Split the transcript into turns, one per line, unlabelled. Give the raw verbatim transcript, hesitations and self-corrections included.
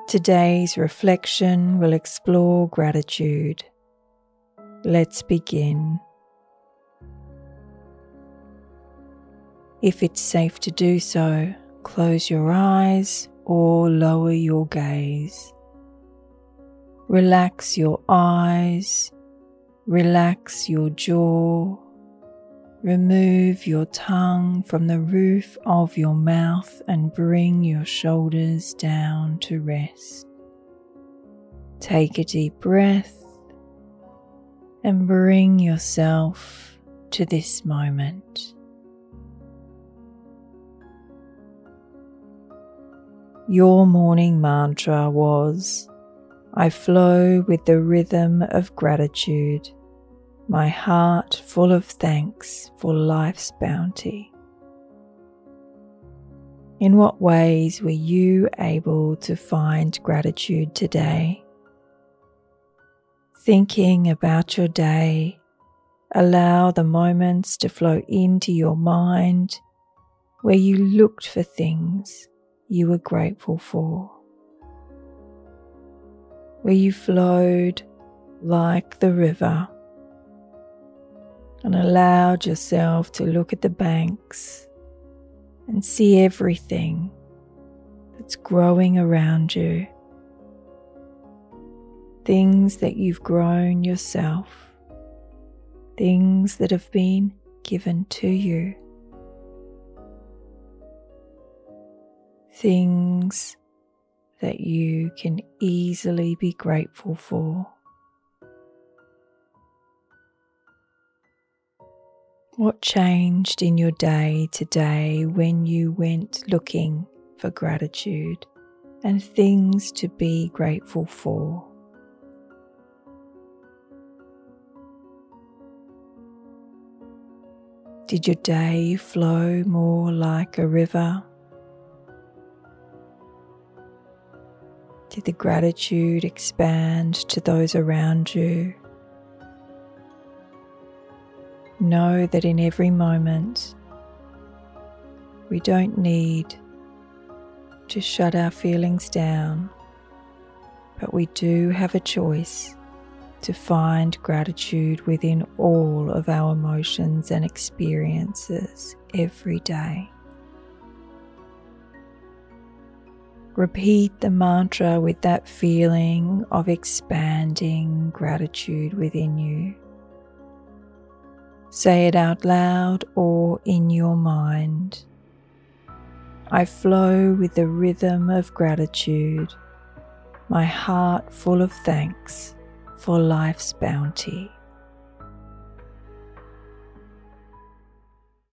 Today's reflection will explore gratitude. Let's begin. If it's safe to do so, close your eyes or lower your gaze. Relax your eyes, relax your jaw, remove your tongue from the roof of your mouth and bring your shoulders down to rest. Take a deep breath and bring yourself to this moment. Your morning mantra was, "I flow with the rhythm of gratitude, my heart full of thanks for life's bounty." In what ways were you able to find gratitude today? Thinking about your day, allow the moments to flow into your mind where you looked for things you were grateful for, where you flowed like the river and allowed yourself to look at the banks and see everything that's growing around you, things that you've grown yourself, things that have been given to you, things that you can easily be grateful for. What changed in your day today when you went looking for gratitude and things to be grateful for? Did your day flow more like a river? Did the gratitude expand to those around you? Know that in every moment, we don't need to shut our feelings down, but we do have a choice to find gratitude within all of our emotions and experiences every day. Repeat the mantra with that feeling of expanding gratitude within you. Say it out loud or in your mind. I flow with the rhythm of gratitude, my heart full of thanks for life's bounty.